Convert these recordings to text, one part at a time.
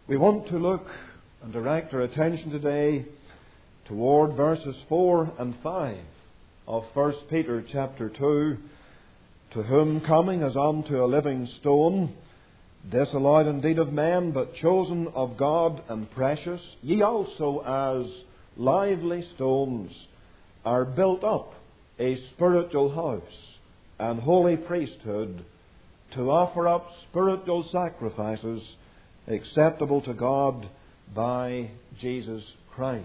We want to look and direct our attention today toward verses 4 and 5 of 1 Peter chapter 2. To whom coming as unto a living stone, disallowed indeed of men, but chosen of God and precious, ye also as lively stones are built up a spiritual house and holy priesthood, to offer up spiritual sacrifices acceptable to God by Jesus Christ.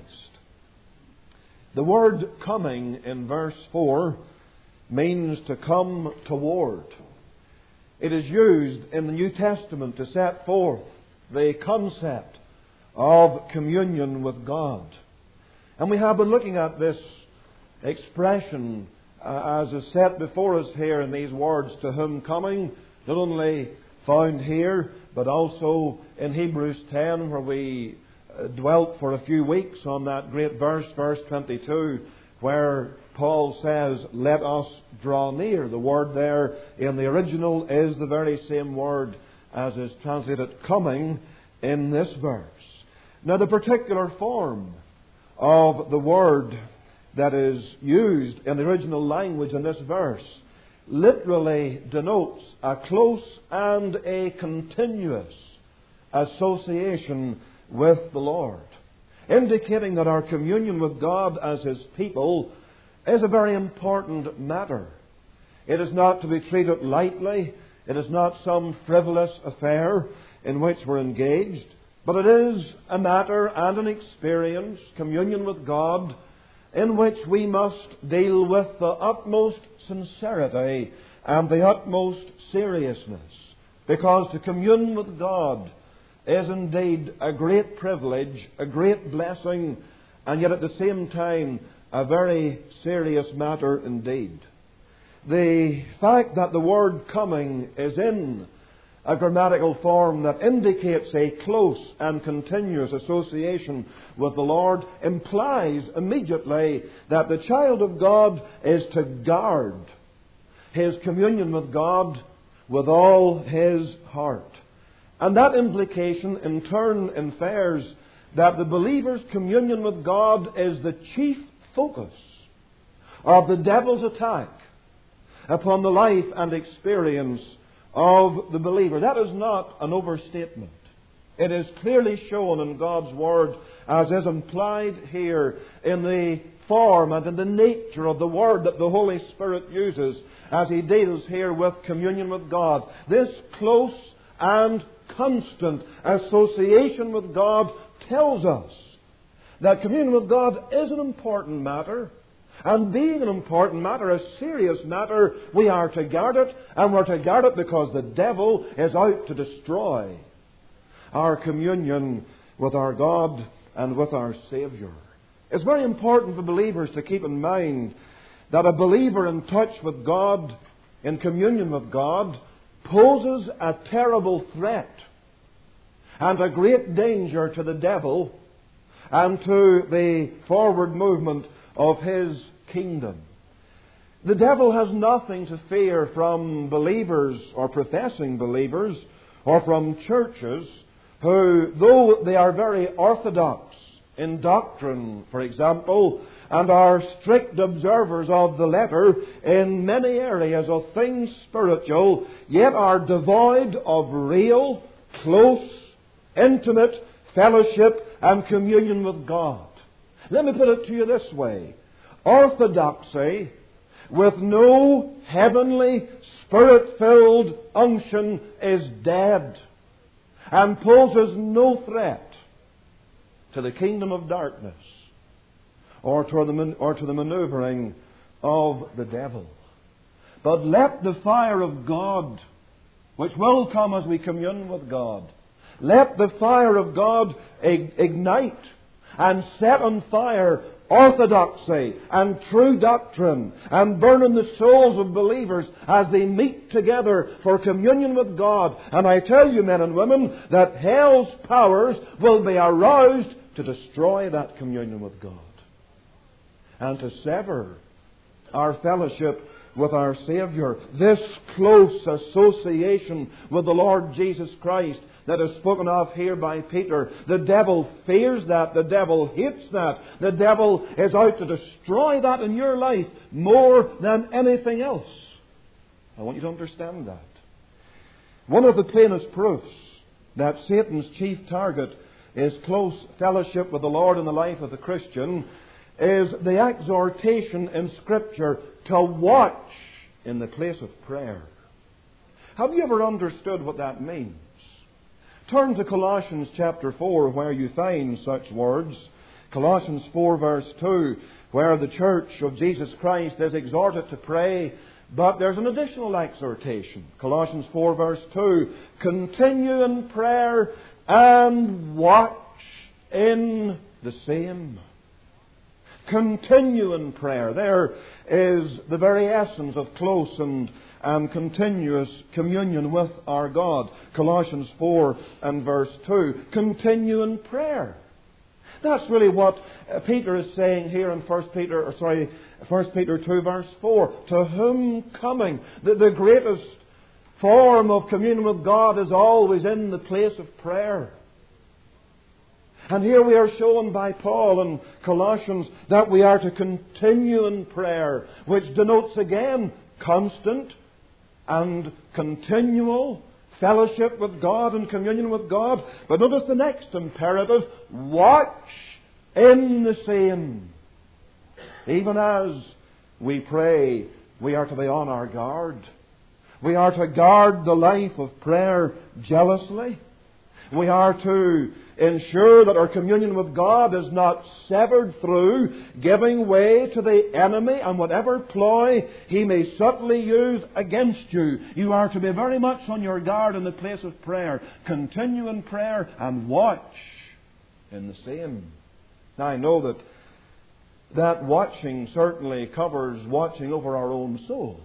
The word coming in verse 4 means to come toward. It is used in the New Testament to set forth the concept of communion with God. And we have been looking at this expression as is set before us here in these words, to whom coming, not only found here, but also in Hebrews 10, where we dwelt for a few weeks on that great verse, verse 22, where Paul says, let us draw near. The word there in the original is the very same word as is translated coming in this verse. Now, the particular form of the word that is used in the original language in this verse literally denotes a close and a continuous association with the Lord, indicating that our communion with God as His people is a very important matter. It is not to be treated lightly. It is not some frivolous affair in which we're engaged, but it is a matter and an experience, communion with God, in which we must deal with the utmost sincerity and the utmost seriousness, because to commune with God is indeed a great privilege, a great blessing, and yet at the same time a very serious matter indeed. The fact that the word coming is in a grammatical form that indicates a close and continuous association with the Lord implies immediately that the child of God is to guard his communion with God with all his heart. And that implication in turn infers that the believer's communion with God is the chief focus of the devil's attack upon the life and experience of the believer. That is not an overstatement. It is clearly shown in God's Word, as is implied here in the form and in the nature of the Word that the Holy Spirit uses as He deals here with communion with God. This close and constant association with God tells us that communion with God is an important matter. And being an important matter, a serious matter, we are to guard it, and we're to guard it because the devil is out to destroy our communion with our God and with our Savior. It's very important for believers to keep in mind that a believer in touch with God, in communion with God, poses a terrible threat and a great danger to the devil and to the forward movement of his kingdom. The devil has nothing to fear from believers or professing believers or from churches who, though they are very orthodox in doctrine, for example, and are strict observers of the letter in many areas of things spiritual, yet are devoid of real, close, intimate fellowship and communion with God. Let me put it to you this way. Orthodoxy with no heavenly, Spirit-filled unction is dead and poses no threat to the kingdom of darkness or to the maneuvering of the devil. But let the fire of God, which will come as we commune with God, let the fire of God ignite and set on fire orthodoxy and true doctrine, and burn in the souls of believers as they meet together for communion with God. And I tell you, men and women, that hell's powers will be aroused to destroy that communion with God and to sever our fellowship with our Saviour, this close association with the Lord Jesus Christ that is spoken of here by Peter. The devil fears that. The devil hates that. The devil is out to destroy that in your life more than anything else. I want you to understand that. One of the plainest proofs that Satan's chief target is close fellowship with the Lord in the life of the Christian is the exhortation in Scripture to watch in the place of prayer. Have you ever understood what that means? Turn to Colossians chapter 4 where you find such words. Colossians 4 verse 2, where the church of Jesus Christ is exhorted to pray, but there's an additional exhortation. Colossians 4 verse 2, continue in prayer and watch in the same. Continue in prayer. There is the very essence of close and continuous communion with our God. Colossians 4 and verse 2. Continue in prayer. That's really what Peter is saying here in 1 Peter 2 verse 4. To whom coming. The greatest form of communion with God is always in the place of prayer. And here we are shown by Paul in Colossians that we are to continue in prayer, which denotes again constant and continual fellowship with God and communion with God. But notice the next imperative, watch in the same. Even as we pray, we are to be on our guard. We are to guard the life of prayer jealously. We are to ensure that our communion with God is not severed through giving way to the enemy and whatever ploy he may subtly use against you. You are to be very much on your guard in the place of prayer. Continue in prayer and watch in the same. Now I know that watching certainly covers watching over our own souls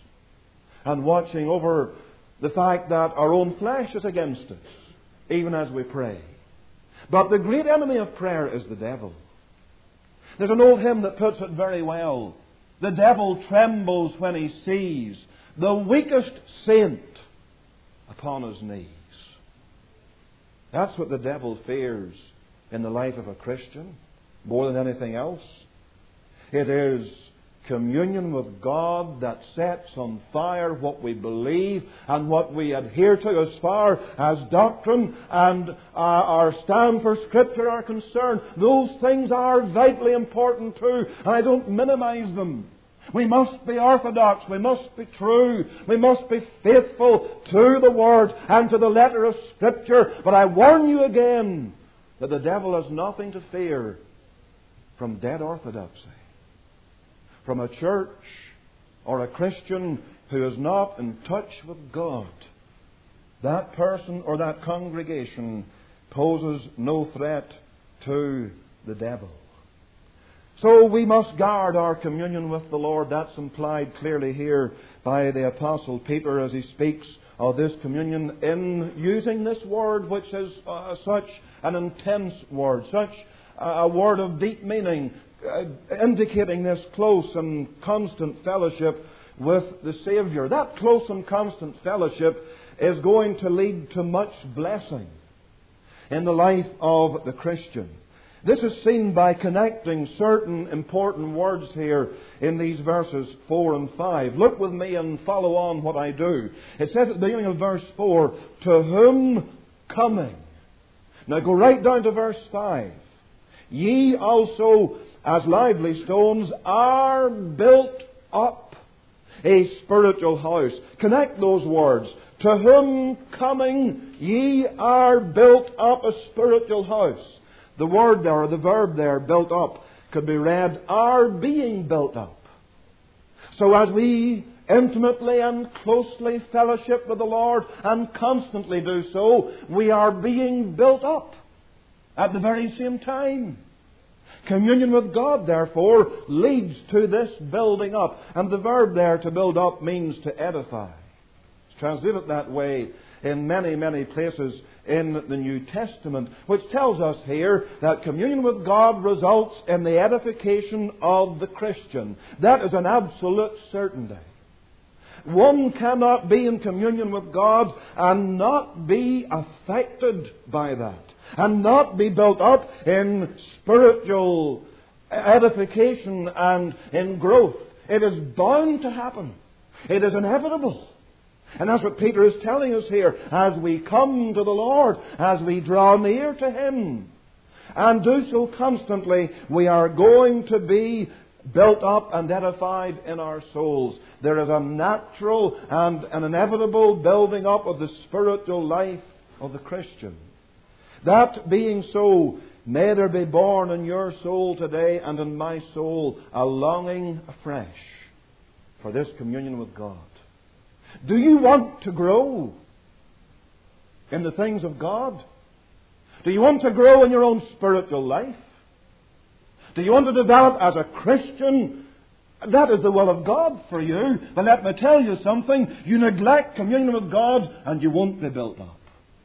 and watching over the fact that our own flesh is against us, even as we pray. But the great enemy of prayer is the devil. There's an old hymn that puts it very well. The devil trembles when he sees the weakest saint upon his knees. That's what the devil fears in the life of a Christian more than anything else. It is communion with God that sets on fire what we believe and what we adhere to as far as doctrine and our stand for Scripture are concerned. Those things are vitally important too, and I don't minimize them. We must be orthodox, we must be true, we must be faithful to the Word and to the letter of Scripture. But I warn you again that the devil has nothing to fear from dead orthodoxy. From a church or a Christian who is not in touch with God. That person or that congregation poses no threat to the devil. So we must guard our communion with the Lord. That's implied clearly here by the Apostle Peter as he speaks of this communion in using this word, which is such an intense word, such a word of deep meaning, indicating this close and constant fellowship with the Saviour. That close and constant fellowship is going to lead to much blessing in the life of the Christian. This is seen by connecting certain important words here in these verses 4 and 5. Look with me and follow on what I do. It says at the beginning of verse 4, to whom coming. Now go right down to verse 5. Ye also, as lively stones, are built up a spiritual house. Connect those words. To whom coming, ye are built up a spiritual house. The word there, or the verb there, built up, could be read, are being built up. So as we intimately and closely fellowship with the Lord and constantly do so, we are being built up at the very same time. Communion with God, therefore, leads to this building up. And the verb there, to build up, means to edify. It's translated that way in many, many places in the New Testament, which tells us here that communion with God results in the edification of the Christian. That is an absolute certainty. One cannot be in communion with God and not be affected by that, and not be built up in spiritual edification and in growth. It is bound to happen. It is inevitable. And that's what Peter is telling us here. As we come to the Lord, as we draw near to Him, and do so constantly, we are going to be built up and edified in our souls. There is a natural and an inevitable building up of the spiritual life of the Christian. That being so, may there be born in your soul today and in my soul a longing afresh for this communion with God. Do you want to grow in the things of God? Do you want to grow in your own spiritual life? Do you want to develop as a Christian? That is the will of God for you. But let me tell you something. You neglect communion with God and you won't be built up.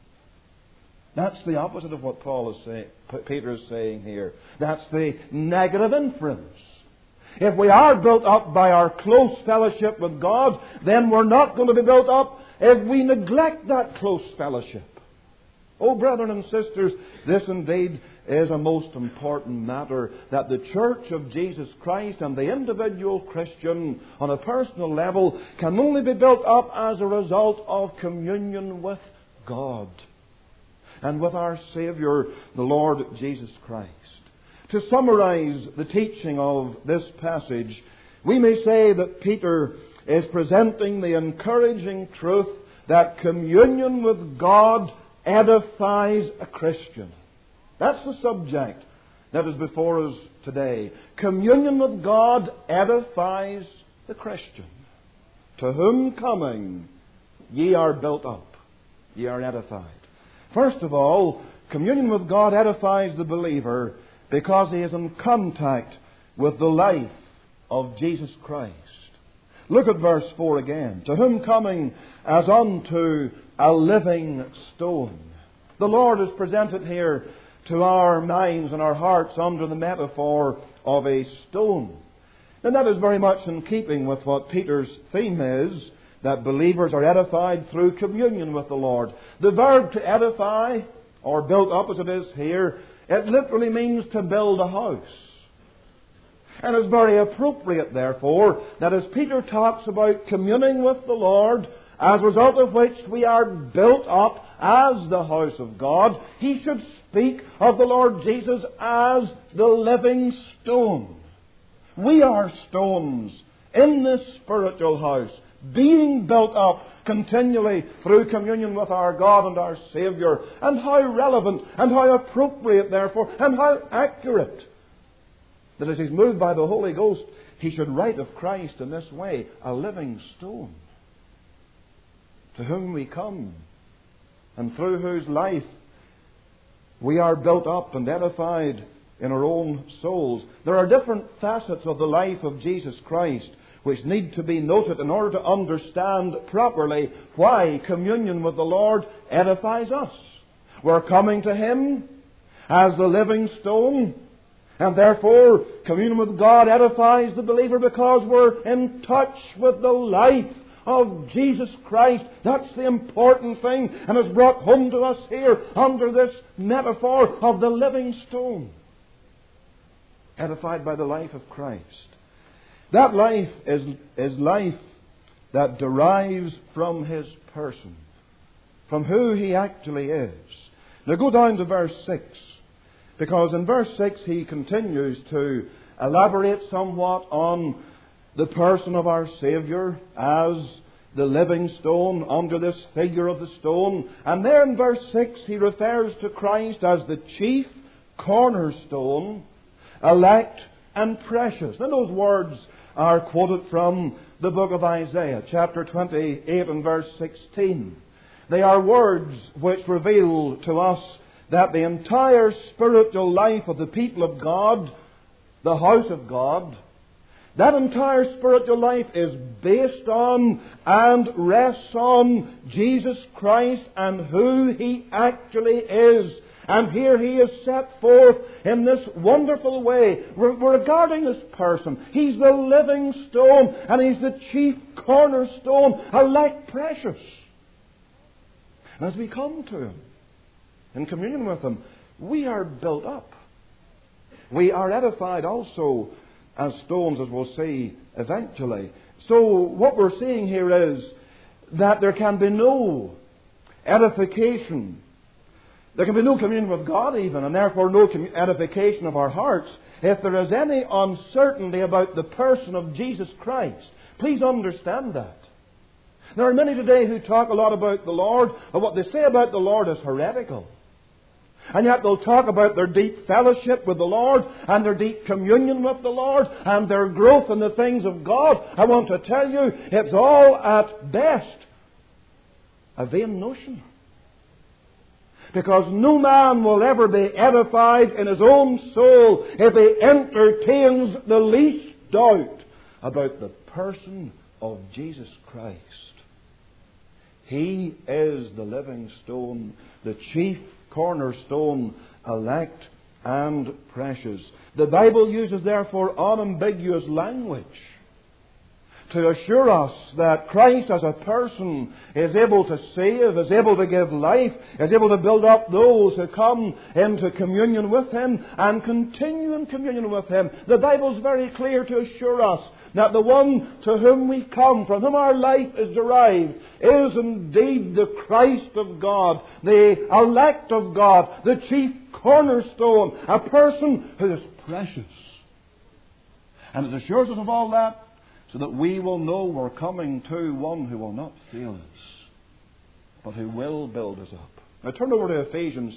That's the opposite of what Peter is saying here. That's the negative inference. If we are built up by our close fellowship with God, then we're not going to be built up if we neglect that close fellowship. Oh, brethren and sisters, this indeed is a most important matter, that the Church of Jesus Christ and the individual Christian on a personal level can only be built up as a result of communion with God and with our Saviour, the Lord Jesus Christ. To summarize the teaching of this passage, we may say that Peter is presenting the encouraging truth that communion with God edifies a Christian. That's the subject that is before us today. Communion with God edifies the Christian. To whom coming, ye are built up, ye are edified. First of all, communion with God edifies the believer because he is in contact with the life of Jesus Christ. Look at verse 4 again. To whom coming as unto a living stone. The Lord is presented here to our minds and our hearts under the metaphor of a stone. And that is very much in keeping with what Peter's theme is, that believers are edified through communion with the Lord. The verb to edify, or built up as it is here, it literally means to build a house. And it's very appropriate, therefore, that as Peter talks about communing with the Lord, as a result of which we are built up as the house of God, he should speak of the Lord Jesus as the living stone. We are stones in this spiritual house, being built up continually through communion with our God and our Saviour. And how relevant and how appropriate, therefore, and how accurate that as he's moved by the Holy Ghost, he should write of Christ in this way, a living stone, to whom we come, and through whose life we are built up and edified in our own souls. There are different facets of the life of Jesus Christ which need to be noted in order to understand properly why communion with the Lord edifies us. We're coming to Him as the living stone, and therefore communion with God edifies the believer because we're in touch with the life of Jesus Christ. That's the important thing, and it's brought home to us here under this metaphor of the living stone, edified by the life of Christ. That life is life that derives from His person, from who He actually is. Now go down to verse 6, because in verse 6 he continues to elaborate somewhat on the person of our Saviour as the living stone under this figure of the stone. And there in verse 6 he refers to Christ as the chief cornerstone, elect and precious. Now those words are quoted from the book of Isaiah, chapter 28 and verse 16. They are words which reveal to us that the entire spiritual life of the people of God, the house of God, that entire spiritual life is based on and rests on Jesus Christ and who He actually is And here he is set forth in this wonderful way. We're regarding this person. He's the living stone, and he's the chief cornerstone, elect precious. And as we come to him, in communion with him, we are built up. We are edified also as stones, as we'll see eventually. So what we're seeing here is that there can be no edification. There can be no communion with God even, and therefore no edification of our hearts, if there is any uncertainty about the person of Jesus Christ. Please understand that. There are many today who talk a lot about the Lord, but what they say about the Lord is heretical. And yet they'll talk about their deep fellowship with the Lord and their deep communion with the Lord and their growth in the things of God. I want to tell you, it's all at best a vain notion. Because no man will ever be edified in his own soul if he entertains the least doubt about the person of Jesus Christ. He is the living stone, the chief cornerstone, elect and precious. The Bible uses therefore unambiguous language to assure us that Christ as a person is able to save, is able to give life, is able to build up those who come into communion with Him and continue in communion with Him. The Bible is very clear to assure us that the one to whom we come, from whom our life is derived, is indeed the Christ of God, the elect of God, the chief cornerstone, a person who is precious. And it assures us of all that so that we will know we're coming to one who will not fail us, but who will build us up. Now turn over to Ephesians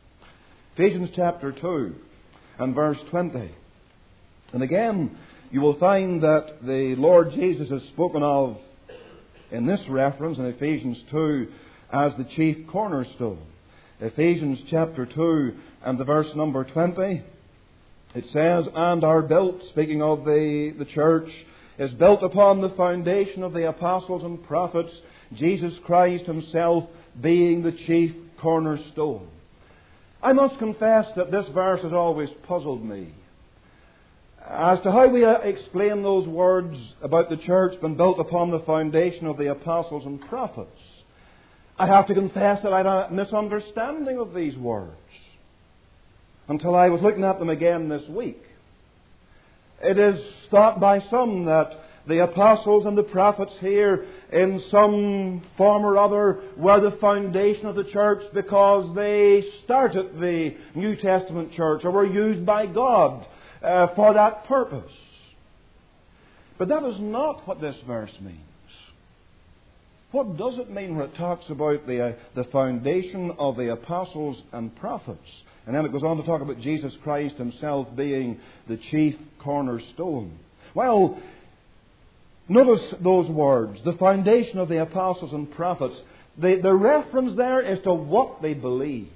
chapter 2 and verse 20. And again, you will find that the Lord Jesus is spoken of in this reference in Ephesians 2 as the chief cornerstone. Ephesians chapter 2 and the verse number 20. It says, "And are built," speaking of the church, "is built upon the foundation of the apostles and prophets, Jesus Christ Himself being the chief cornerstone." I must confess that this verse has always puzzled me as to how we explain those words about the church being built upon the foundation of the apostles and prophets. I have to confess that I had a misunderstanding of these words until I was looking at them again this week. It is thought by some that the apostles and the prophets here, in some form or other, were the foundation of the church because they started the New Testament church or were used by God for that purpose. But that is not what this verse means. What does it mean when it talks about the foundation of the apostles and prophets? And then it goes on to talk about Jesus Christ Himself being the chief cornerstone. Well, notice those words, the foundation of the apostles and prophets. The reference there is to what they believed.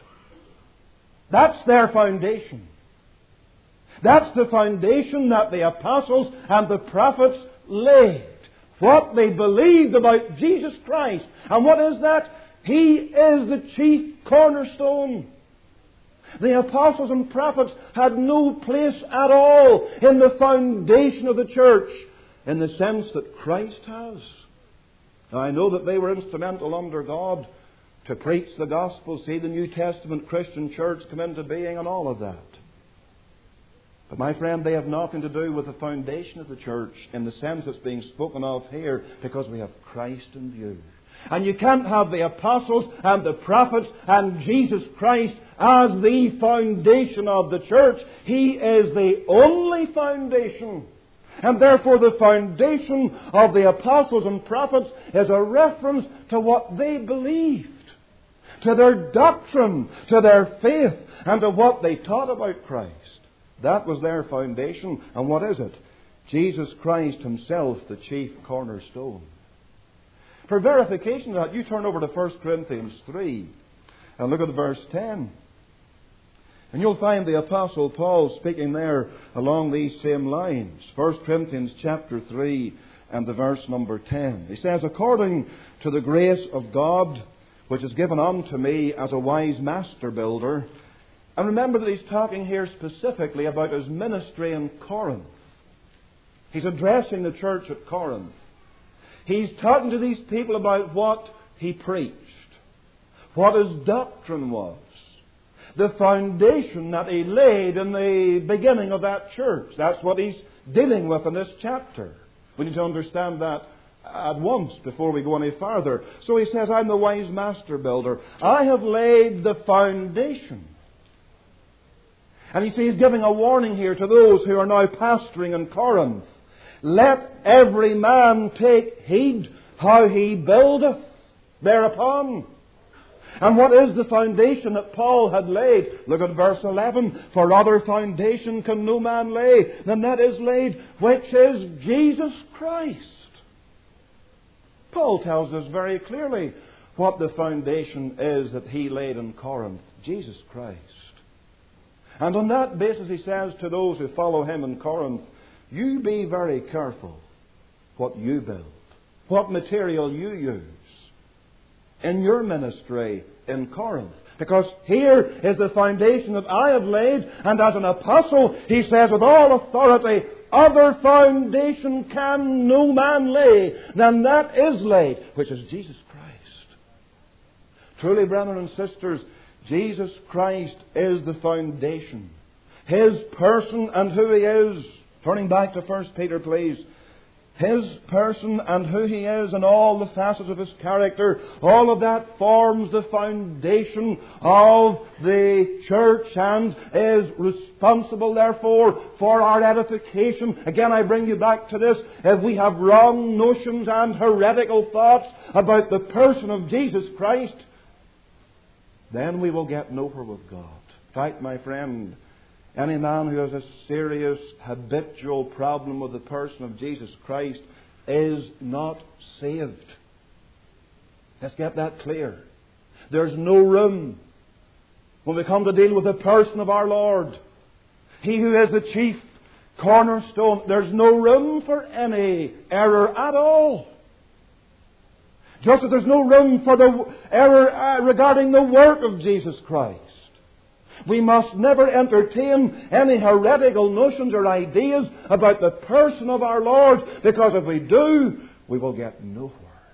That's their foundation. That's the foundation that the apostles and the prophets laid. What they believed about Jesus Christ. And what is that? He is the chief cornerstone. The apostles and prophets had no place at all in the foundation of the church in the sense that Christ has. Now, I know that they were instrumental under God to preach the gospel, see the New Testament Christian church come into being and all of that. But my friend, they have nothing to do with the foundation of the church in the sense that's being spoken of here, because we have Christ in view. And you can't have the apostles and the prophets and Jesus Christ as the foundation of the church. He is the only foundation. And therefore the foundation of the apostles and prophets is a reference to what they believed, to their doctrine, to their faith, and to what they taught about Christ. That was their foundation. And what is it? Jesus Christ Himself, the chief cornerstone. For verification of that, you turn over to 1 Corinthians 3 and look at verse 10. And you'll find the Apostle Paul speaking there along these same lines. 1 Corinthians chapter 3 and the verse number 10. He says, "According to the grace of God, which is given unto me as a wise master builder. And remember that he's talking here specifically about his ministry in Corinth. He's addressing the church at Corinth. He's talking to these people about what he preached, what his doctrine was, the foundation that he laid in the beginning of that church. That's what he's dealing with in this chapter. We need to understand that at once before we go any further. So he says, I'm the wise master builder. I have laid the foundation. And you see, he's giving a warning here to those who are now pastoring in Corinth. Let every man take heed how he buildeth thereupon. And what is the foundation that Paul had laid? Look at verse 11. For other foundation can no man lay than that is laid, which is Jesus Christ. Paul tells us very clearly what the foundation is that he laid in Corinth. Jesus Christ. And on that basis he says to those who follow him in Corinth, you be very careful what you build, what material you use in your ministry in Corinth. Because here is the foundation that I have laid, and as an apostle, he says with all authority, other foundation can no man lay than that is laid, which is Jesus Christ. Truly, brethren and sisters, Jesus Christ is the foundation. His person and who He is. Turning back to 1 Peter, please. His person and who He is and all the facets of His character, all of that forms the foundation of the church and is responsible, therefore, for our edification. Again, I bring you back to this. If we have wrong notions and heretical thoughts about the person of Jesus Christ, then we will get nowhere with God. In fact, my friend, any man who has a serious habitual problem with the person of Jesus Christ is not saved. Let's get that clear. There's no room when we come to deal with the person of our Lord. He who is the chief cornerstone. There's no room for any error at all. Just as there's no room for the error regarding the work of Jesus Christ. We must never entertain any heretical notions or ideas about the person of our Lord, because if we do, we will get nowhere.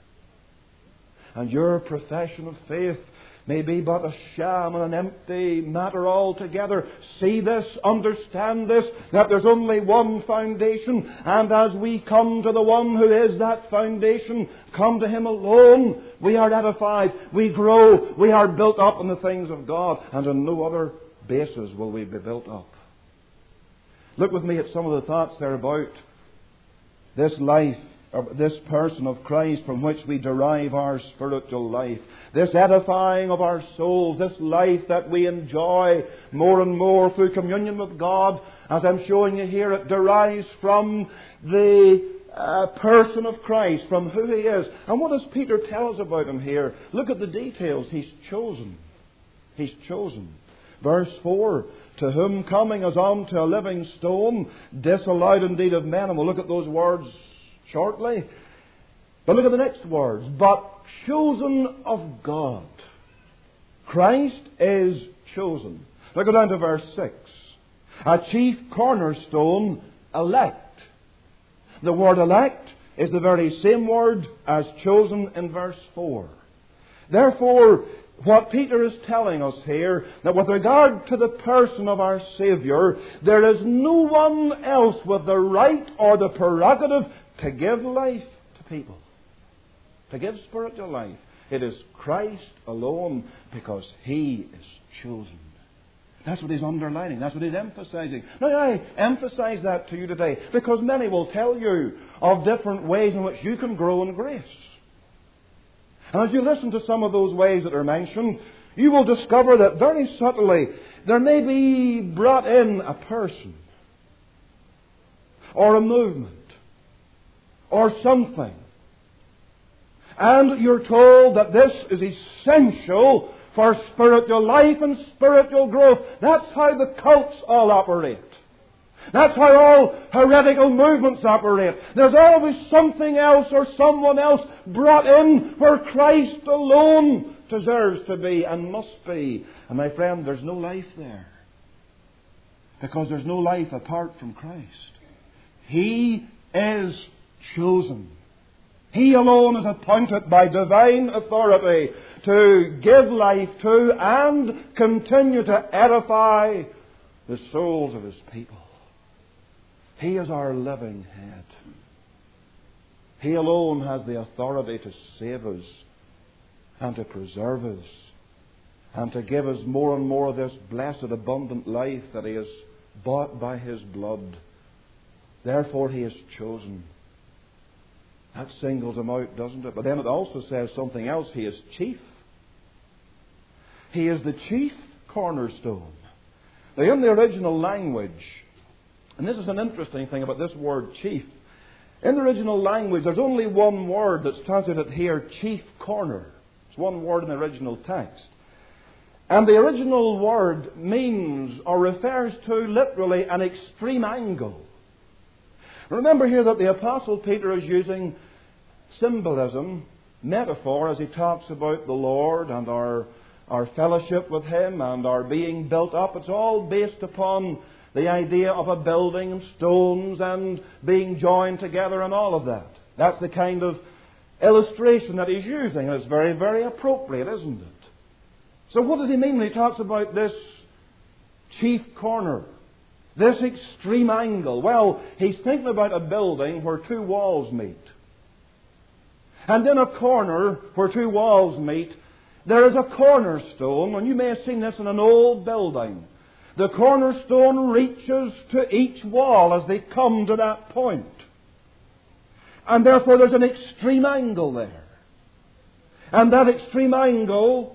And your profession of faith may be but a sham and an empty matter altogether. See this, understand this, that there's only one foundation, and as we come to the one who is that foundation, come to Him alone, we are edified, we grow, we are built up in the things of God, and on no other basis will we be built up. Look with me at some of the thoughts there about this life, this person of Christ from which we derive our spiritual life. This edifying of our souls, this life that we enjoy more and more through communion with God, as I'm showing you here, it derives from the person of Christ, from who He is. And what does Peter tell us about Him here? Look at the details. He's chosen. He's chosen. Verse 4, to whom coming as unto a living stone, disallowed indeed of men. And we'll look at those words shortly. But look at the next words. But chosen of God. Christ is chosen. Now go down to verse 6. A chief cornerstone, elect. The word elect is the very same word as chosen in verse 4. Therefore, what Peter is telling us here, that with regard to the person of our Saviour, there is no one else with the right or the prerogative to give life to people, to give spiritual life. It is Christ alone, because He is chosen. That's what he's underlining. That's what he's emphasizing. Now, I emphasize that to you today because many will tell you of different ways in which you can grow in grace. And as you listen to some of those ways that are mentioned, you will discover that very subtly there may be brought in a person or a movement or something. And you're told that this is essential for spiritual life and spiritual growth. That's how the cults all operate. That's how all heretical movements operate. There's always something else or someone else brought in where Christ alone deserves to be and must be. And my friend, there's no life there. Because there's no life apart from Christ. He is chosen. He alone is appointed by divine authority to give life to and continue to edify the souls of His people. He is our living head. He alone has the authority to save us and to preserve us and to give us more and more of this blessed abundant life that He has bought by His blood. Therefore He is chosen. That singles Him out, doesn't it? But then it also says something else. He is chief. He is the chief cornerstone. Now, in the original language, and this is an interesting thing about this word chief, in the original language there's only one word that's translated here, chief corner. It's one word in the original text. And the original word means or refers to literally an extreme angle. Remember here that the Apostle Peter is using symbolism, metaphor, as he talks about the Lord and our fellowship with Him and our being built up. It's all based upon the idea of a building and stones and being joined together and all of that. That's the kind of illustration that he's using, and it's very, very appropriate, isn't it? So what does he mean when he talks about this chief corner? This extreme angle? Well, he's thinking about a building where two walls meet. And in a corner where two walls meet, there is a cornerstone, and you may have seen this in an old building. The cornerstone reaches to each wall as they come to that point. And therefore there's an extreme angle there. And that extreme angle,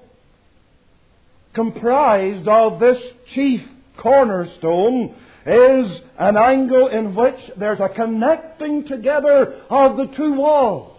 comprised of this chief cornerstone, is an angle in which there's a connecting together of the two walls.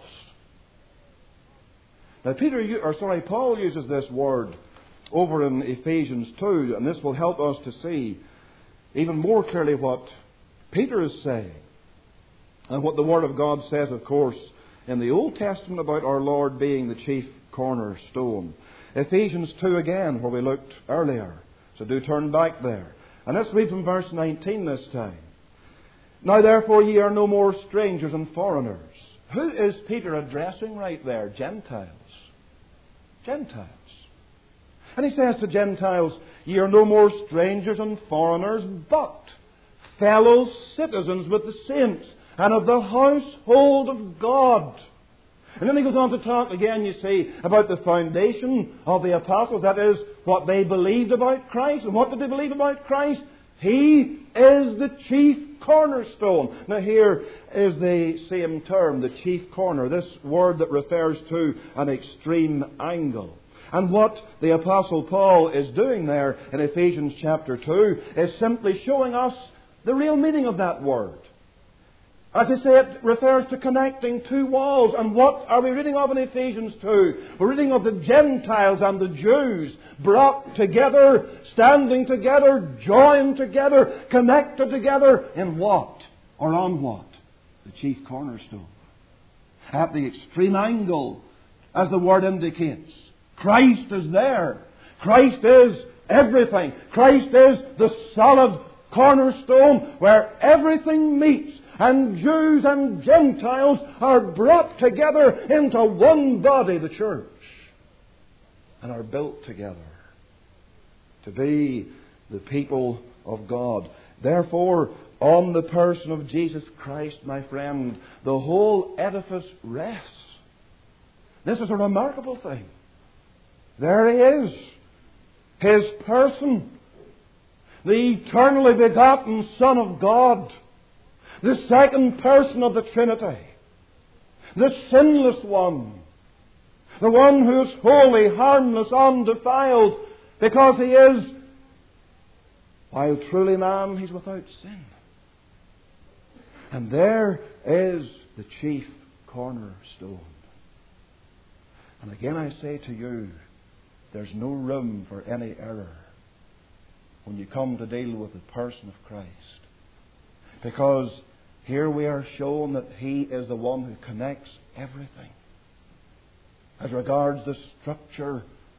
Now Paul uses this word over in Ephesians 2, and this will help us to see even more clearly what Peter is saying and what the Word of God says, of course, in the Old Testament about our Lord being the chief cornerstone. Ephesians 2 again, where we looked earlier. So do turn back there. And let's read from verse 19 this time. Now therefore ye are no more strangers and foreigners. Who is Peter addressing right there? Gentiles. Gentiles. And he says to Gentiles, ye are no more strangers and foreigners, but fellow citizens with the saints and of the household of God. And then he goes on to talk again, you see, about the foundation of the apostles. That is, what they believed about Christ. And what did they believe about Christ? He is the chief cornerstone. Now here is the same term, the chief corner. This word that refers to an extreme angle. And what the Apostle Paul is doing there in Ephesians chapter 2 is simply showing us the real meaning of that word. As I say, it refers to connecting two walls. And what are we reading of in Ephesians 2? We're reading of the Gentiles and the Jews brought together, standing together, joined together, connected together in what? Or on what? The chief cornerstone. At the extreme angle, as the word indicates. Christ is there. Christ is everything. Christ is the solid cornerstone where everything meets. And Jews and Gentiles are brought together into one body, the church, and are built together to be the people of God. Therefore, on the person of Jesus Christ, my friend, the whole edifice rests. This is a remarkable thing. There He is, His person, the eternally begotten Son of God, the second person of the Trinity, the sinless one, the one who is holy, harmless, undefiled, because He is, while truly man, He's without sin. And there is the chief cornerstone. And again I say to you, there's no room for any error when you come to deal with the person of Christ. Because here we are shown that He is the one who connects everything. As regards the structure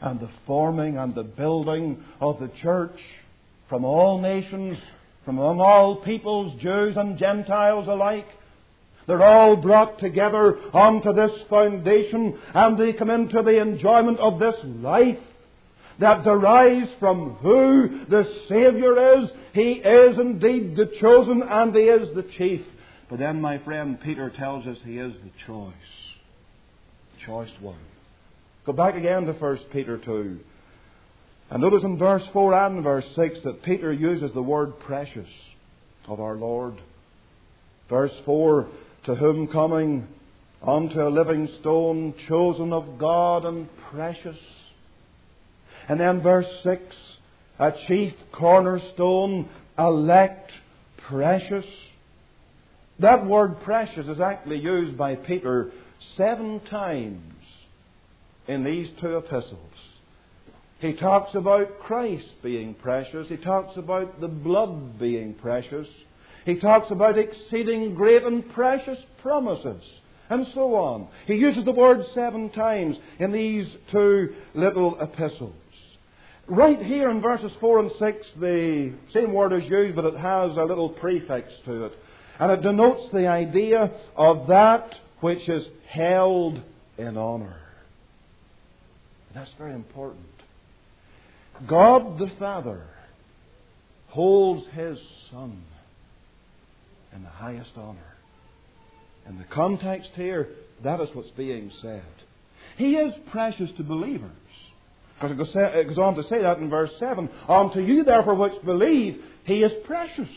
and the forming and the building of the church from all nations, from among all peoples, Jews and Gentiles alike. They're all brought together onto this foundation, and they come into the enjoyment of this life that derives from who the Saviour is. He is indeed the chosen, and He is the chief. But then, my friend, Peter tells us He is the choice one. Go back again to 1 Peter 2. And notice in verse 4 and verse 6 that Peter uses the word precious of our Lord. Verse 4, to whom coming unto a living stone, chosen of God and precious. And then verse 6, a chief cornerstone, elect, precious. That word precious is actually used by Peter 7 times in these 2 epistles. He talks about Christ being precious. He talks about the blood being precious. He talks about exceeding great and precious promises, and so on. He uses the word 7 times in these 2 little epistles. Right here in verses 4 and 6, the same word is used, but it has a little prefix to it. And it denotes the idea of that which is held in honour. That's very important. God the Father holds His Son in the highest honour. In the context here, that is what's being said. He is precious to believers. Because it goes on to say that in verse 7. Unto you therefore which believe, He is precious.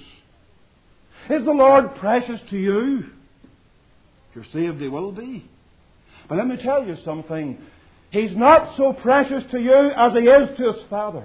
Is the Lord precious to you? If you're saved, He will be. But let me tell you something. He's not so precious to you as He is to His Father.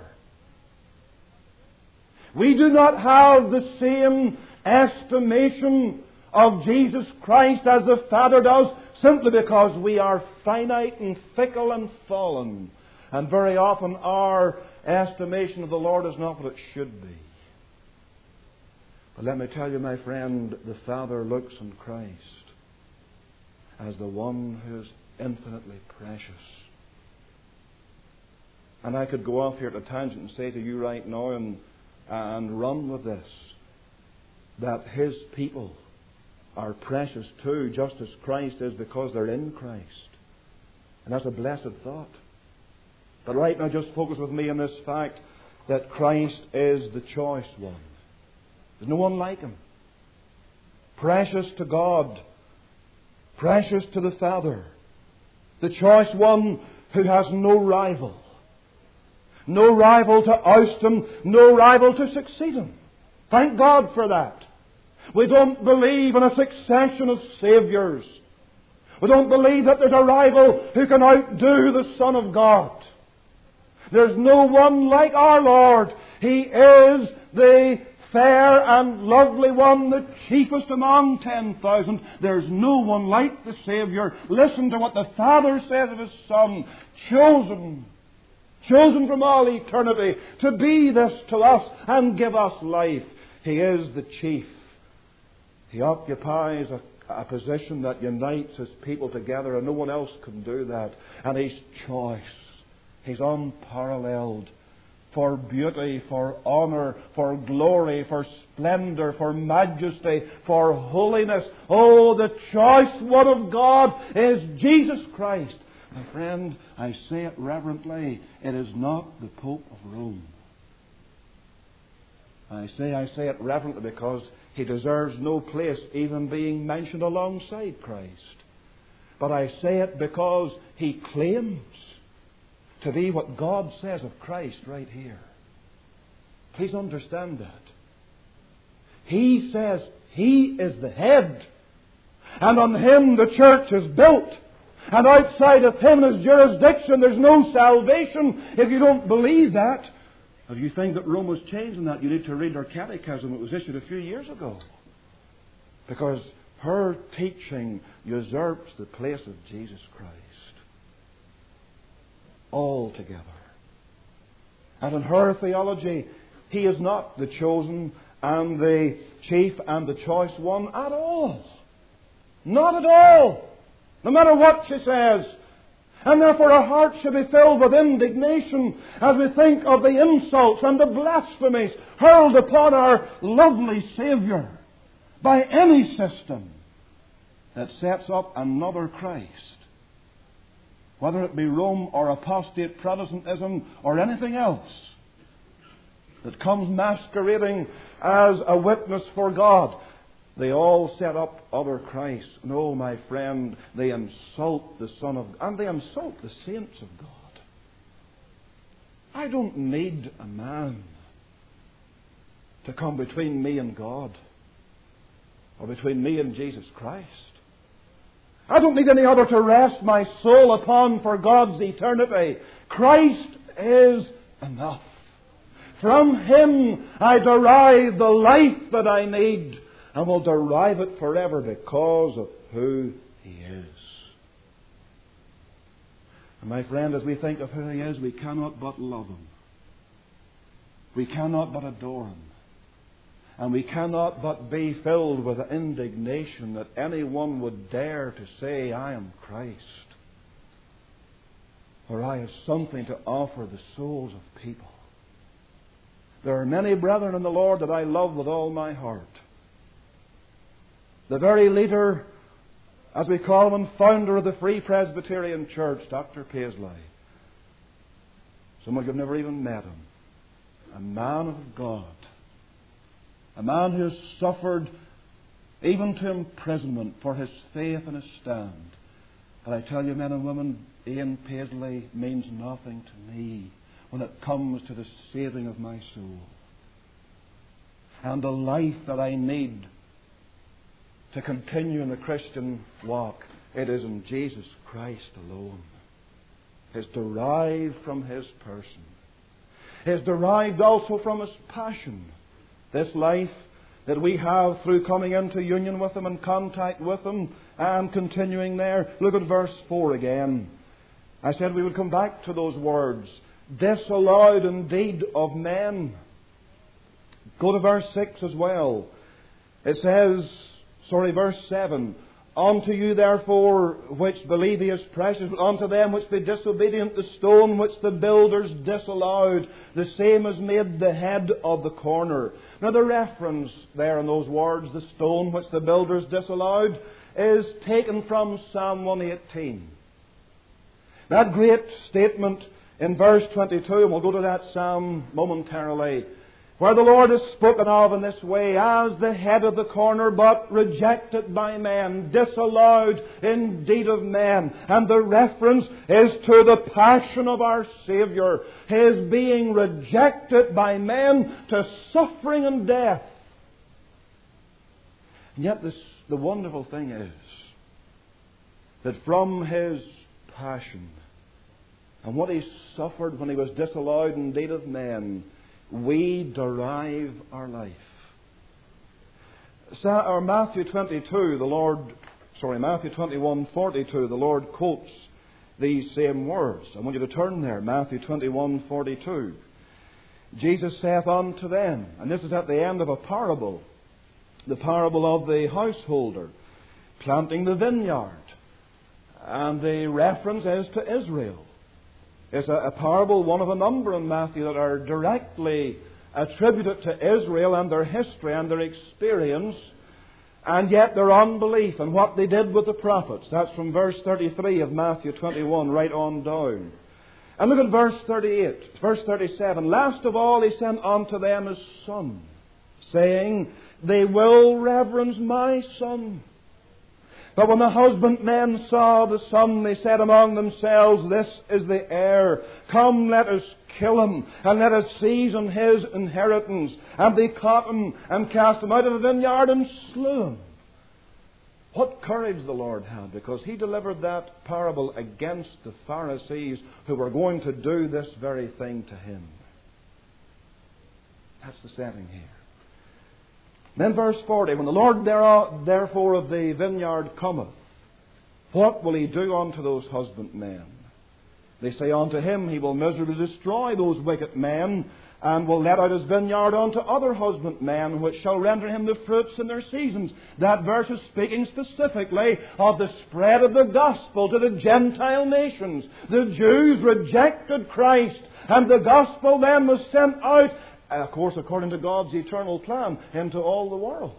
We do not have the same estimation of Jesus Christ as the Father does, simply because we are finite and fickle and fallen. And very often our estimation of the Lord is not what it should be. But let me tell you, my friend, the Father looks on Christ as the one who is infinitely precious. And I could go off here at a tangent and say to you right now and run with this, that His people are precious too, just as Christ is, because they're in Christ. And that's a blessed thought. But right now, just focus with me on this fact that Christ is the choice one. There's no one like Him. Precious to God. Precious to the Father. The choice one who has no rival. No rival to oust Him. No rival to succeed Him. Thank God for that. We don't believe in a succession of Saviours. We don't believe that there's a rival who can outdo the Son of God. There's no one like our Lord. He is the fair and lovely one, the chiefest among 10,000. There's no one like the Saviour. Listen to what the Father says of His Son. Chosen from all eternity to be this to us and give us life. He is the chief. He occupies a position that unites His people together, and no one else can do that. And He's choice. He's unparalleled for beauty, for honour, for glory, for splendour, for majesty, for holiness. Oh, the choice one of God is Jesus Christ. My friend, I say it reverently, it is not the Pope of Rome. I say it reverently because He deserves no place even being mentioned alongside Christ. But I say it because He claims to be what God says of Christ right here. Please understand that. He says He is the head, and on Him the church is built. And outside of Him and His jurisdiction there's no salvation. If you don't believe that, if you think that Rome was changing that, you need to read our catechism. It was issued a few years ago. Because her teaching usurps the place of Jesus Christ. Altogether. And in her theology, He is not the chosen and the chief and the choice one at all. Not at all. No matter what she says. And therefore our hearts should be filled with indignation as we think of the insults and the blasphemies hurled upon our lovely Saviour by any system that sets up another Christ. Whether it be Rome or apostate Protestantism or anything else that comes masquerading as a witness for God, they all set up other Christs. No, my friend, they insult the Son of God, and they insult the saints of God. I don't need a man to come between me and God, or between me and Jesus Christ. I don't need any other to rest my soul upon for God's eternity. Christ is enough. From Him I derive the life that I need, and will derive it forever because of who He is. And my friend, as we think of who He is, we cannot but love Him. We cannot but adore Him. And we cannot but be filled with indignation that anyone would dare to say, I am Christ, or I have something to offer the souls of people. There are many brethren in the Lord that I love with all my heart. The very leader, as we call him, and founder of the Free Presbyterian Church, Dr. Paisley. Some of you have never even met him. A man of God. A man who has suffered even to imprisonment for his faith and his stand. And I tell you, men and women, Ian Paisley means nothing to me when it comes to the saving of my soul. And the life that I need to continue in the Christian walk, it is in Jesus Christ alone. It's derived from His person. It's derived also from His passion. This life that we have through coming into union with Him and contact with Him and continuing there. Look at verse 4 again. I said we would come back to those words. Disallowed indeed of men. Go to verse 6 as well. It says, verse 7. Unto you therefore which believe He is precious, but unto them which be disobedient, the stone which the builders disallowed, the same is made the head of the corner. Now the reference there in those words, the stone which the builders disallowed, is taken from Psalm 118. That great statement in verse 22, and we'll go to that psalm momentarily, where the Lord is spoken of in this way, as the head of the corner, but rejected by men, disallowed indeed of men. And the reference is to the passion of our Saviour, His being rejected by men to suffering and death. And yet the wonderful thing is that from His passion and what He suffered when He was disallowed indeed of men, we derive our life. Matthew 21:42, the Lord quotes these same words. I want you to turn there, Matthew 21:42. Jesus saith unto them, and this is at the end of a parable, the parable of the householder planting the vineyard. And the reference is to Israel. It's a parable, one of a number in Matthew that are directly attributed to Israel and their history and their experience, and yet their unbelief and what they did with the prophets. That's from verse 33 of Matthew 21 right on down. And look at verse 38, verse 37. Last of all He sent unto them His Son, saying, They will reverence my Son. But when the husbandmen saw the Son, they said among themselves, This is the heir. Come, let us kill him, and let us seize on his inheritance. And they caught him, and cast him out of the vineyard, and slew him. What courage the Lord had, because He delivered that parable against the Pharisees who were going to do this very thing to Him. That's the setting here. Then verse 40, when the Lord therefore of the vineyard cometh, what will He do unto those husbandmen? They say unto him, He will miserably destroy those wicked men, and will let out his vineyard unto other husbandmen, which shall render him the fruits in their seasons. That verse is speaking specifically of the spread of the gospel to the Gentile nations. The Jews rejected Christ, and the gospel then was sent out, of course, according to God's eternal plan, into all the world.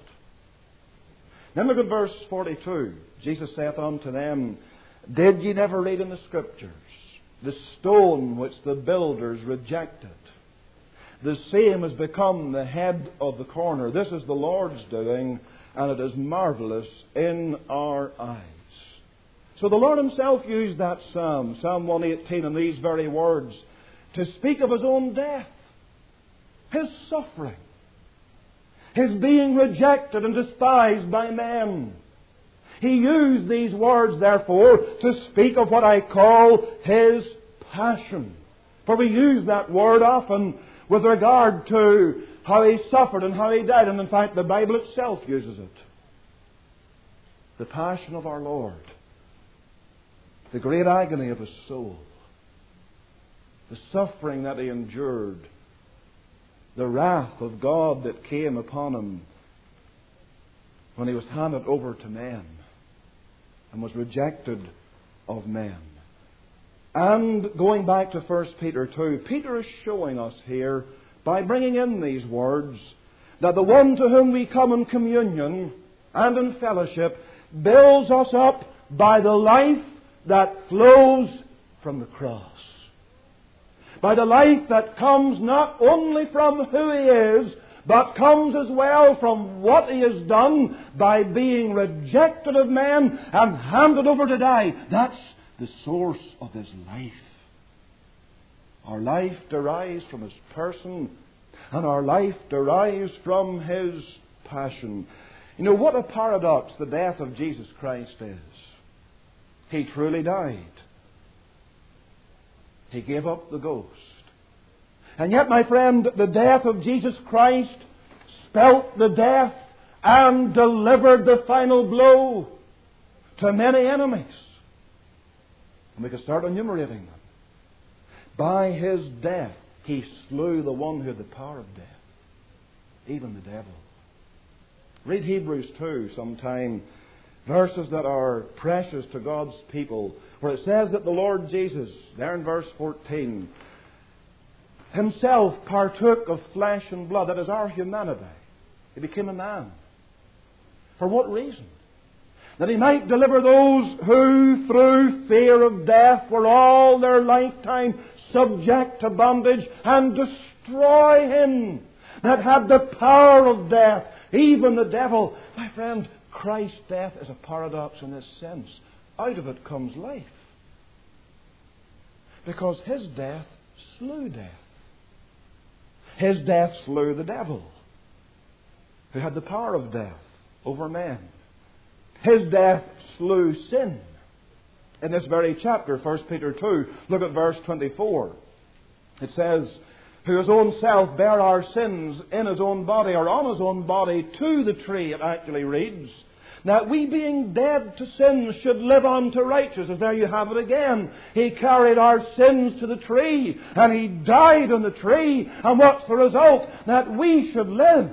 Then look at verse 42. Jesus saith unto them, Did ye never read in the Scriptures, the stone which the builders rejected, the same has become the head of the corner. This is the Lord's doing, and it is marvelous in our eyes. So the Lord Himself used that Psalm 118, in these very words, to speak of His own death, His suffering, His being rejected and despised by men. He used these words, therefore, to speak of what I call His passion. For we use that word often with regard to how He suffered and how He died. And in fact, the Bible itself uses it. The passion of our Lord. The great agony of His soul. The suffering that He endured. The wrath of God that came upon Him when He was handed over to men and was rejected of men. And going back to 1 Peter 2, Peter is showing us here, by bringing in these words, that the one to whom we come in communion and in fellowship builds us up by the life that flows from the cross. By the life that comes not only from who He is, but comes as well from what He has done by being rejected of men and handed over to die. That's the source of His life. Our life derives from His person, and our life derives from His passion. You know, what a paradox the death of Jesus Christ is. He truly died. He gave up the ghost. And yet, my friend, the death of Jesus Christ spelt the death and delivered the final blow to many enemies. And we could start enumerating them. By His death, He slew the one who had the power of death, even the devil. Read Hebrews 2 sometime, verses that are precious to God's people, where it says that the Lord Jesus, there in verse 14, Himself partook of flesh and blood. That is our humanity. He became a man. For what reason? That He might deliver those who, through fear of death, were all their lifetime subject to bondage, and destroy him that had the power of death, even the devil. My friend, Christ's death is a paradox in this sense. Out of it comes life. Because His death slew death. His death slew the devil, who had the power of death over men. His death slew sin. In this very chapter, 1 Peter 2, look at verse 24. It says, who His own self bare our sins in His own body, or on His own body, to the tree, it actually reads, that we being dead to sins should live on to righteousness. There you have it again. He carried our sins to the tree, and He died on the tree. And what's the result? That we should live.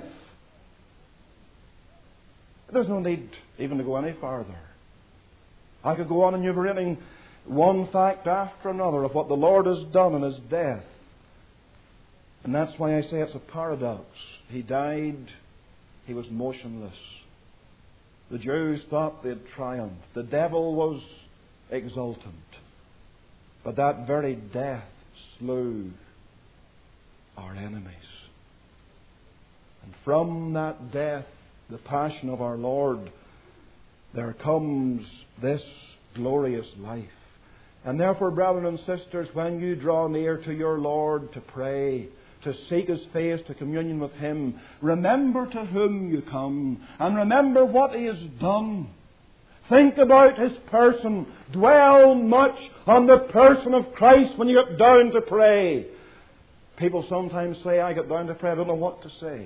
There's no need even to go any farther. I could go on enumerating one fact after another of what the Lord has done in His death. And that's why I say it's a paradox. He died, He was motionless. The Jews thought they had triumphed. The devil was exultant. But that very death slew our enemies. And from that death, the passion of our Lord, there comes this glorious life. And therefore, brethren and sisters, when you draw near to your Lord to pray, to seek His face, to communion with Him, remember to whom you come, and remember what He has done. Think about His person. Dwell much on the person of Christ when you get down to pray. People sometimes say, I get down to pray, I don't know what to say.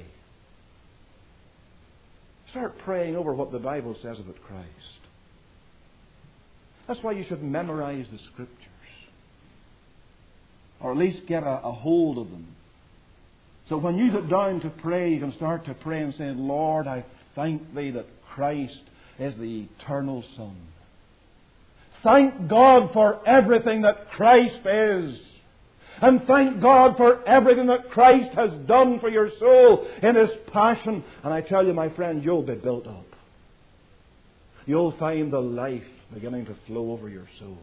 Start praying over what the Bible says about Christ. That's why you should memorize the Scriptures. or at least get a hold of them. So when you get down to pray, you can start to pray and say, Lord, I thank Thee that Christ is the eternal Son. Thank God for everything that Christ is. And thank God for everything that Christ has done for your soul in His passion. And I tell you, my friend, you'll be built up. You'll find the life beginning to flow over your soul.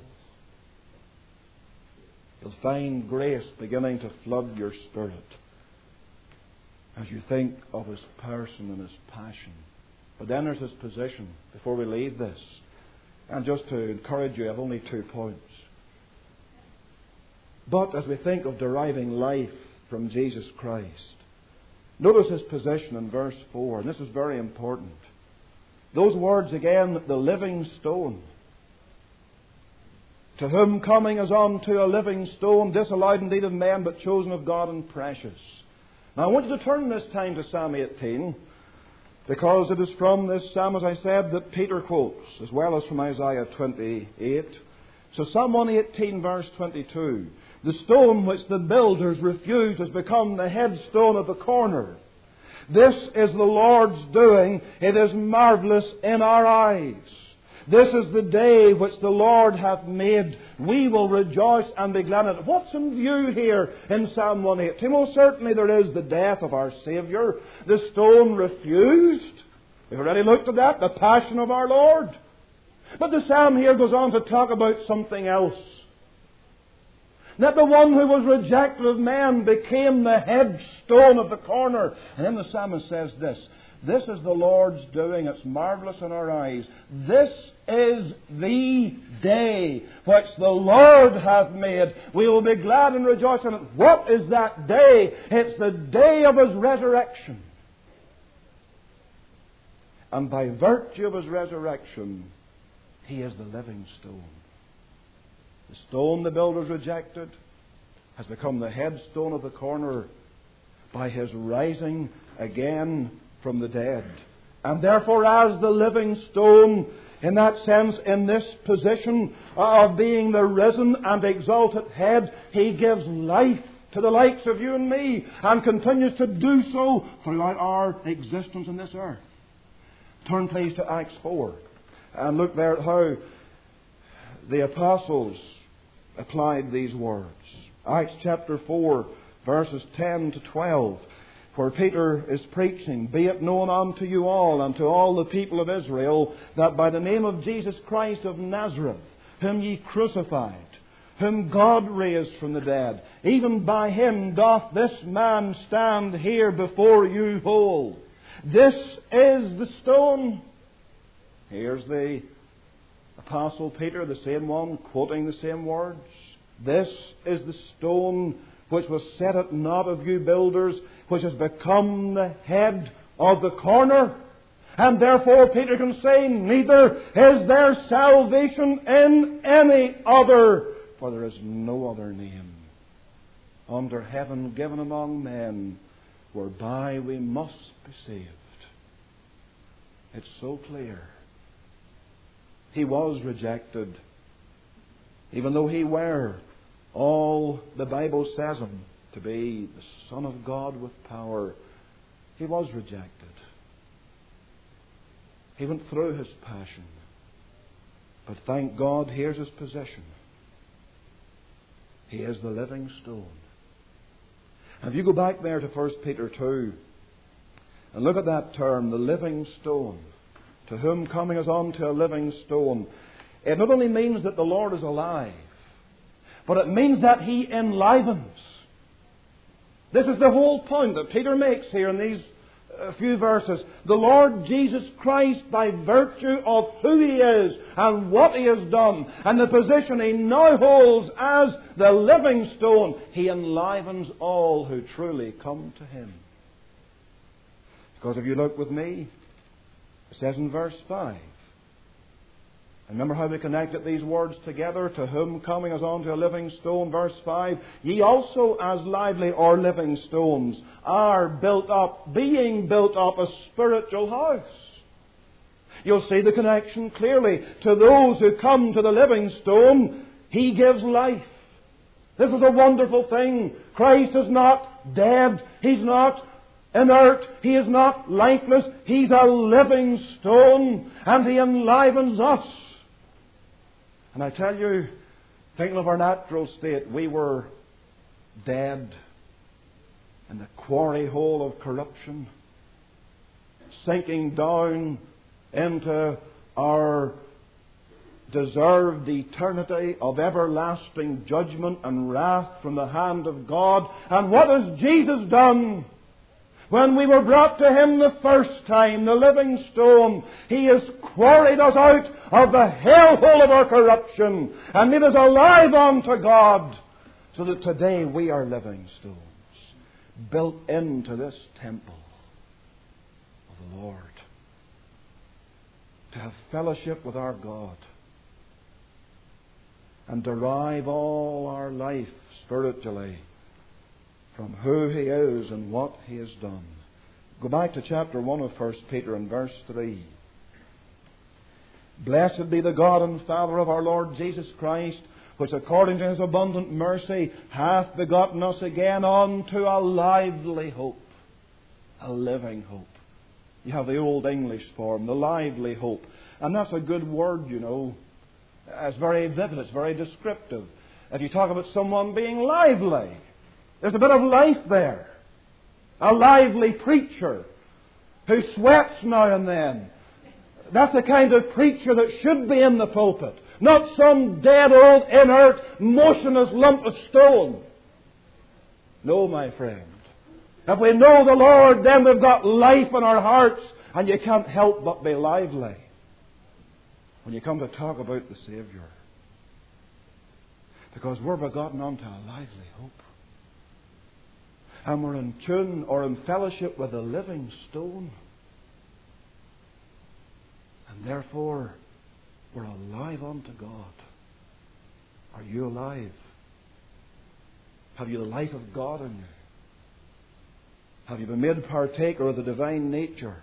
You'll find grace beginning to flood your spirit as you think of His person and His passion. But then there's His position before we leave this. And just to encourage you, I have only 2 points. But as we think of deriving life from Jesus Christ, notice His position in verse 4, and this is very important. Those words again, the living stone. To whom coming as unto a living stone, disallowed indeed of men, but chosen of God and precious. Now I want you to turn this time to Psalm 18, because it is from this psalm, as I said, that Peter quotes, as well as from Isaiah 28. So Psalm 118, verse 22. The stone which the builders refused has become the headstone of the corner. This is the Lord's doing. It is marvellous in our eyes. This is the day which the Lord hath made. We will rejoice and be glad in it. What's in view here in Psalm 118? Well, certainly there is the death of our Saviour. The stone refused. We've already looked at that. The passion of our Lord. But the psalm here goes on to talk about something else. That the one who was rejected of men became the headstone of the corner. And then the psalmist says this. This is the Lord's doing. It's marvellous in our eyes. This is the day which the Lord hath made. We will be glad and rejoice in it. What is that day? It's the day of His resurrection. And by virtue of His resurrection, He is the living stone. The stone the builders rejected has become the headstone of the corner by His rising again from the dead. And therefore, as the living stone, in that sense, in this position of being the risen and exalted head, He gives life to the likes of you and me, and continues to do so throughout our existence on this earth. Turn please to Acts 4 and look there at how the apostles applied these words. Acts chapter 4, verses 10 to 12. Where Peter is preaching, be it known unto you all and to all the people of Israel, that by the name of Jesus Christ of Nazareth, whom ye crucified, whom God raised from the dead, even by Him doth this man stand here before you whole. This is the stone. Here's the Apostle Peter, the same one, quoting the same words. This is the stone which was set at naught of you builders, which has become the head of the corner. And therefore Peter can say, neither is there salvation in any other, for there is no other name under heaven given among men whereby we must be saved. It's so clear. He was rejected, even though He were all the Bible says Him to be the Son of God with power. He was rejected. He went through His passion. But thank God, here's His position. He is the living stone. And if you go back there to 1 Peter 2 and look at that term, the living stone, to whom coming as unto a living stone, it not only means that the Lord is alive, but it means that He enlivens. This is the whole point that Peter makes here in these few verses. The Lord Jesus Christ, by virtue of who He is and what He has done and the position He now holds as the living stone, He enlivens all who truly come to Him. Because if you look with me, it says in verse 5, remember how we connected these words together? To whom coming as unto a living stone, verse 5, ye also as lively or living stones are built up, being built up a spiritual house. You'll see the connection clearly. To those who come to the living stone, He gives life. This is a wonderful thing. Christ is not dead. He's not inert. He is not lifeless. He's a living stone, and He enlivens us. And I tell you, thinking of our natural state, we were dead in the quarry hole of corruption, sinking down into our deserved eternity of everlasting judgment and wrath from the hand of God. And what has Jesus done? When we were brought to Him the first time, the living stone, He has quarried us out of the hellhole of our corruption and made us alive unto God, so that today we are living stones, built into this temple of the Lord, to have fellowship with our God and derive all our life spiritually from who He is and what He has done. Go back to chapter 1 of 1 Peter and verse 3. Blessed be the God and Father of our Lord Jesus Christ, which according to His abundant mercy hath begotten us again unto a lively hope. A living hope. You have the old English form, the lively hope. And that's a good word, you know. It's very vivid, it's very descriptive. If you talk about someone being lively, there's a bit of life there. A lively preacher who sweats now and then. That's the kind of preacher that should be in the pulpit. Not some dead old, inert, motionless lump of stone. No, my friend. If we know the Lord, then we've got life in our hearts, and you can't help but be lively when you come to talk about the Saviour. Because we're begotten unto a lively hope. And we're in tune or in fellowship with the living stone. And therefore, we're alive unto God. Are you alive? Have you the life of God in you? Have you been made partaker of the divine nature?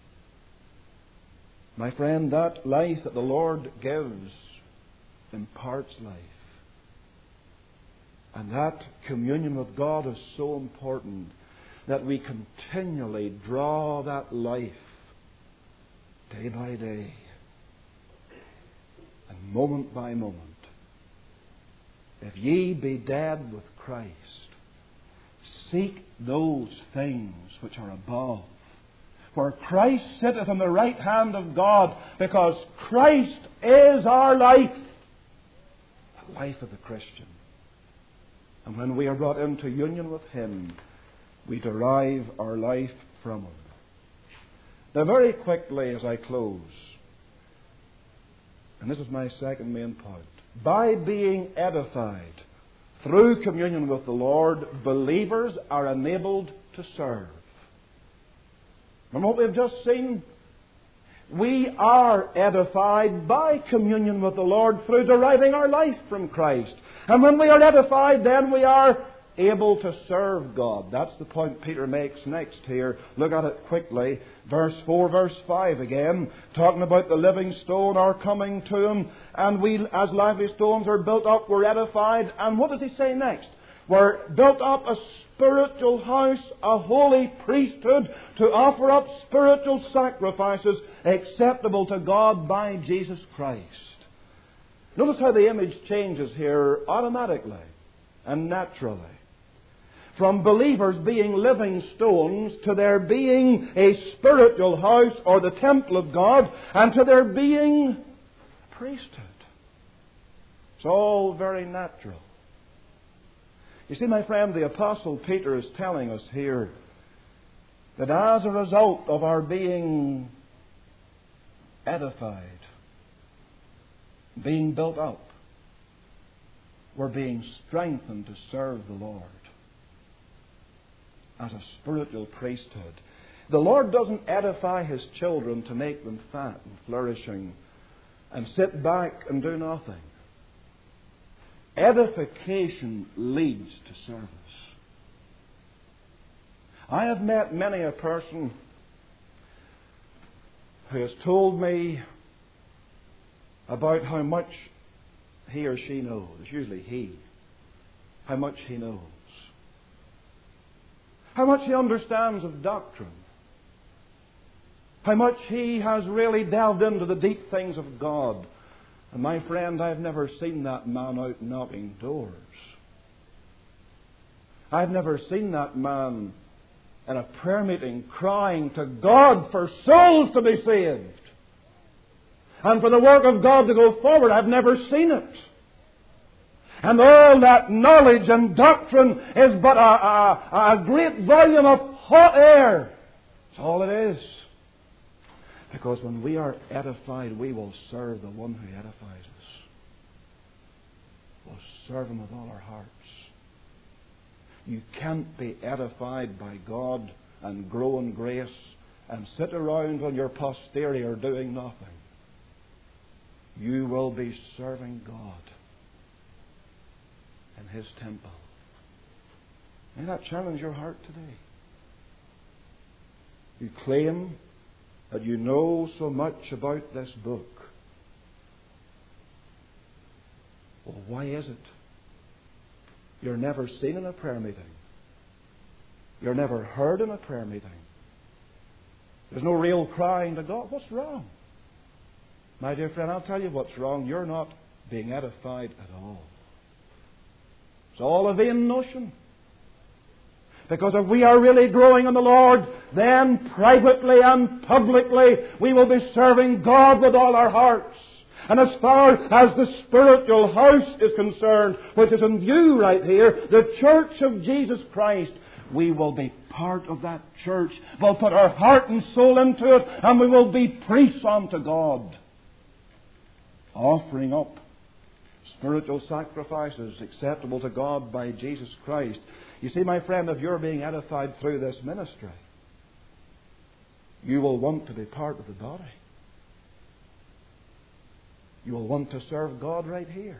My friend, that life that the Lord gives imparts life. And that communion with God is so important that we continually draw that life day by day and moment by moment. If ye be dead with Christ, seek those things which are above, where Christ sitteth on the right hand of God, because Christ is our life, the life of the Christian. And when we are brought into union with Him, we derive our life from Him. Now, very quickly as I close, and this is my second main point, by being edified through communion with the Lord, believers are enabled to serve. Remember what we've just seen? We are edified by communion with the Lord through deriving our life from Christ. And when we are edified, then we are able to serve God. That's the point Peter makes next here. Look at it quickly. Verse 4, verse 5 again, talking about the living stone, our coming to Him. And we, as lively stones, are built up, we're edified. And what does he say next? We're built up a spiritual house, a holy priesthood, to offer up spiritual sacrifices acceptable to God by Jesus Christ. Notice how the image changes here automatically and naturally. From believers being living stones to there being a spiritual house or the temple of God, and to there being a priesthood. It's all very natural. You see, my friend, the Apostle Peter is telling us here that as a result of our being edified, being built up, we're being strengthened to serve the Lord as a spiritual priesthood. The Lord doesn't edify His children to make them fat and flourishing and sit back and do nothing. Edification leads to service. I have met many a person who has told me about how much he or she knows. It's usually he. how much he knows, how much he understands of doctrine, how much he has really delved into the deep things of God. And my friend, I've never seen that man out knocking doors. I've never seen that man in a prayer meeting crying to God for souls to be saved and for the work of God to go forward. I've never seen it. And all that knowledge and doctrine is but a great volume of hot air. That's all it is. Because when we are edified, we will serve the one who edifies us. We'll serve Him with all our hearts. You can't be edified by God and grow in grace and sit around when your posterity are doing nothing. You will be serving God in His temple. May that challenge your heart today. You claim that you know so much about this book. Well, why is it? You're never seen in a prayer meeting. You're never heard in a prayer meeting. There's no real crying to God. What's wrong? My dear friend, I'll tell you what's wrong. You're not being edified at all. It's all a vain notion. Because if we are really growing in the Lord, then privately and publicly we will be serving God with all our hearts. And as far as the spiritual house is concerned, which is in view right here, the church of Jesus Christ, we will be part of that church. We'll put our heart and soul into it, and we will be priests unto God, offering up spiritual sacrifices acceptable to God by Jesus Christ. You see, my friend, if you're being edified through this ministry, you will want to be part of the body. You will want to serve God right here.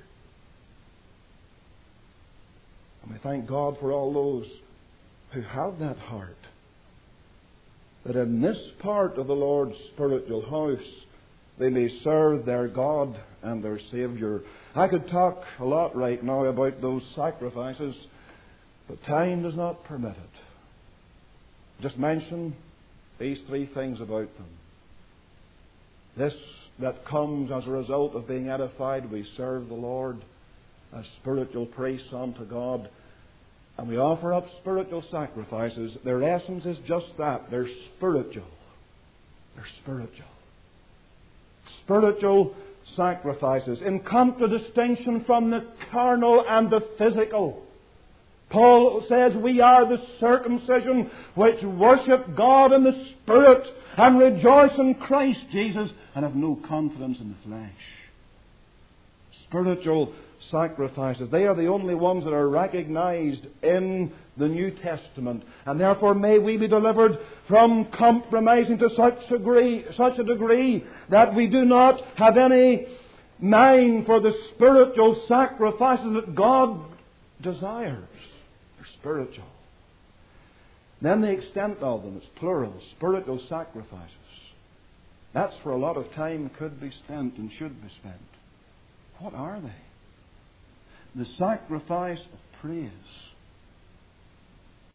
And we thank God for all those who have that heart, that in this part of the Lord's spiritual house they may serve their God and their Saviour. I could talk a lot right now about those sacrifices, but time does not permit it. Just mention these three things about them. This that comes as a result of being edified, we serve the Lord as spiritual priests unto God, and we offer up spiritual sacrifices. Their essence is just that. They're spiritual. They're spiritual. Spiritual sacrifices, in contradistinction from the carnal and the physical. Paul says we are the circumcision which worship God in the Spirit and rejoice in Christ Jesus and have no confidence in the flesh. Spiritual sacrifices, they are the only ones that are recognized in the New Testament, and therefore may we be delivered from compromising to such a degree that we do not have any mind for the spiritual sacrifices that God desires. They're spiritual. Then the extent of them, it's plural, spiritual sacrifices. That's where a lot of time could be spent and should be spent. What are they? The sacrifice of praise.